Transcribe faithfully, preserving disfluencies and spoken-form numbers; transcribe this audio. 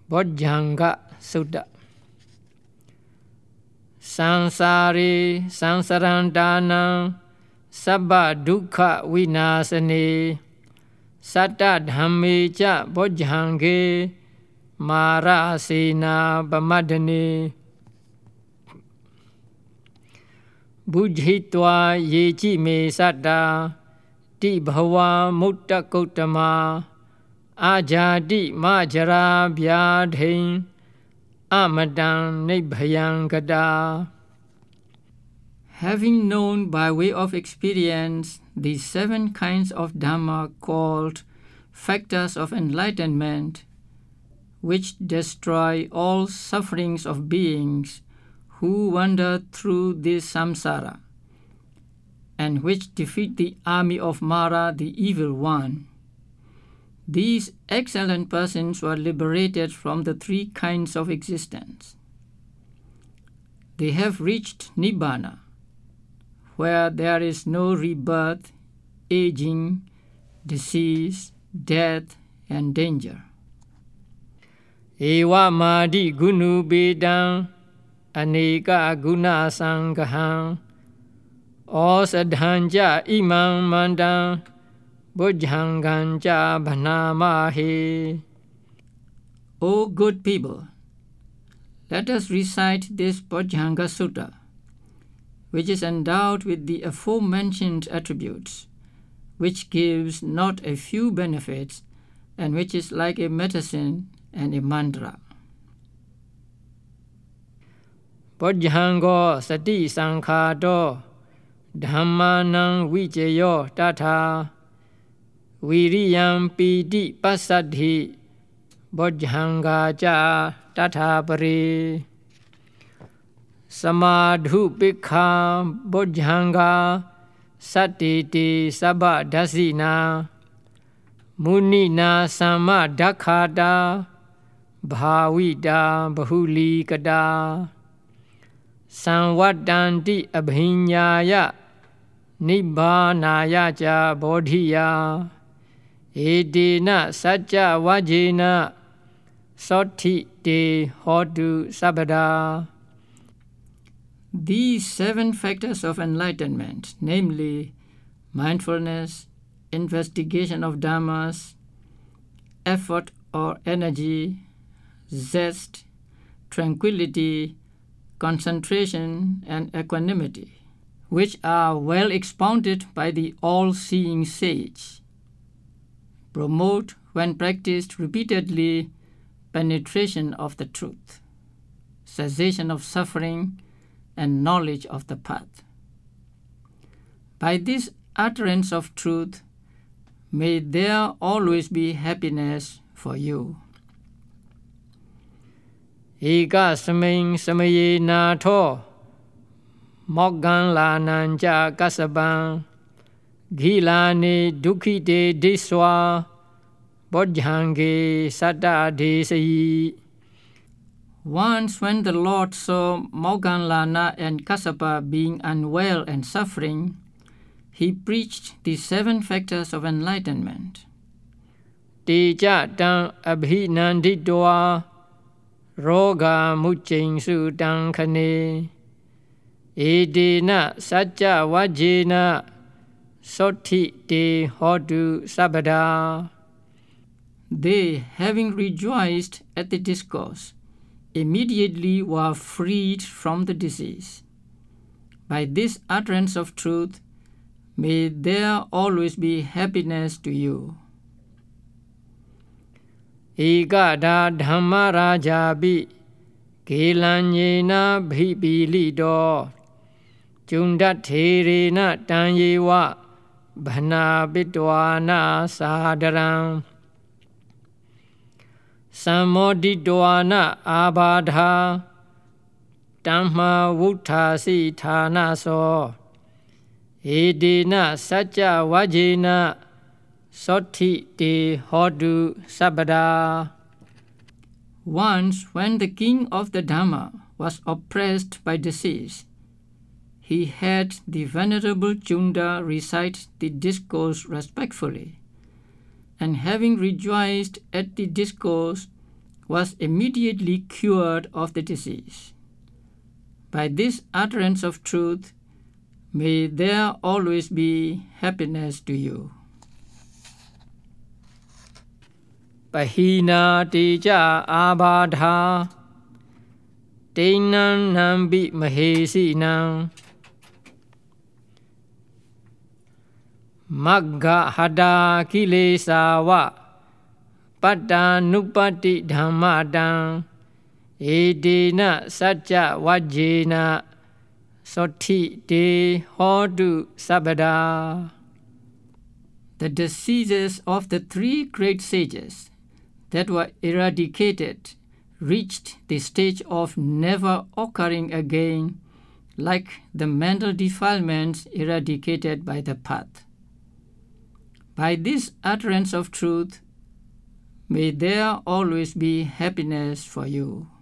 Bojjhanga Sutta. Sansari Sansarandanam Sabba Dukkha Vinasane Satta Dhamme Cha Bojjhange Mara Sena Bamadane Bujhitva Yechi Me Satta Ti Bhava Mutta Gautama Ajadi Majara Vyadhain Amadang Nibbhayang Gada. Having known by way of experience the seven kinds of Dhamma called factors of enlightenment, which destroy all sufferings of beings who wander through this samsara, and which defeat the army of Mara, the evil one, these excellent persons were liberated from the three kinds of existence. They have reached Nibbana, where there is no rebirth, aging, disease, death, and danger. Ewa madi gunu bedang aneka guna sanghang osadhanja imam mandang Bojjhanganja Bhanamahe. O good people, let us recite this Bojjhanga Sutta, which is endowed with the aforementioned attributes, which gives not a few benefits, and which is like a medicine and a mantra. Bojjhango Sati Sankhado Dhammanang Vijayo Tata Viriyam Piti Pasadhi Bojjhanga Cha Tathapare Samadhu Bhikha Bojjhanga Satiti Sabba Dasina Munina Sama Dakhada Bhavida Bahuli Kada Samvadanti Abhinyaya Nibbānaya Cha Bodhiya Edena Sajja Vajena Soti De Hodu Sabada. These seven factors of enlightenment, namely mindfulness, investigation of dhammas, effort or energy, zest, tranquility, concentration, and equanimity, which are well expounded by the all-seeing sage, promote, when practiced repeatedly, penetration of the truth, cessation of suffering, and knowledge of the path. By this utterance of truth, may there always be happiness for you. Eka saming samaye natho Moggan la nanja kasabang Gilane dukhite diswa Bojjhange Satta Desayi. Once when the Lord saw Moggallana and Kassapa being unwell and suffering, he preached the seven factors of enlightenment. Teja tang abhinanditwa roga mucchingsu tang khane edena sajja vajena soti te hodu sabada. They, having rejoiced at the discourse, immediately were freed from the disease. By this utterance of truth, may there always be happiness to you. Ekada Dhamma Rajabi Kelanyena Bhipilido Jundathirena Tanyewa Bhana Bidwana Sadaram Samodidwana Abadha Dhamma Vuttasi Thanaso Edena Sajja Vajena Soti Te Hodu Sabada. Once, when the king of the Dhamma was oppressed by disease, he had the Venerable Chunda recite the discourse respectfully, and having rejoiced at the discourse, was immediately cured of the disease. By this utterance of truth, may there always be happiness to you. Pahina teja abadha Teinam nambi mahesinam Magga hada kilesawa Padanupati dhammadam Edena satya vajjena Soti de hodu sabada. The diseases of the three great sages that were eradicated reached the stage of never occurring again, like the mental defilements eradicated by the path. By this utterance of truth, may there always be happiness for you.